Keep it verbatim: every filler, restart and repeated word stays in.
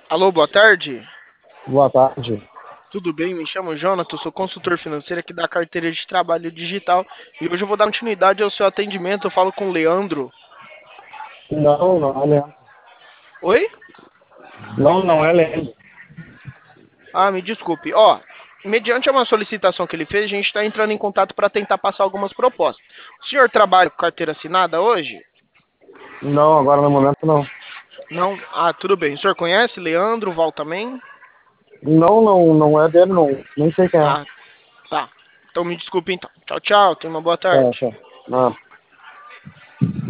Alô, boa tarde. Boa tarde. Tudo bem? Me chamo Jonathan, sou consultor financeiro aqui da carteira de trabalho digital e hoje eu vou dar continuidade ao seu atendimento. Eu falo com o Leandro. Não, não é Leandro. Oi? Não, não é Leandro. Ah, me desculpe. Ó, mediante uma solicitação que ele fez, a gente está entrando em contato para tentar passar algumas propostas. O senhor trabalha com carteira assinada hoje? Não, agora no momento não. Não? Ah, tudo bem. O senhor conhece Leandro, Val também? Não, não, não é dele, não. Nem sei quem é. Ah, tá. Então me desculpe então. Tchau, tchau. Tenha uma boa Tá, tarde. tá. Ah.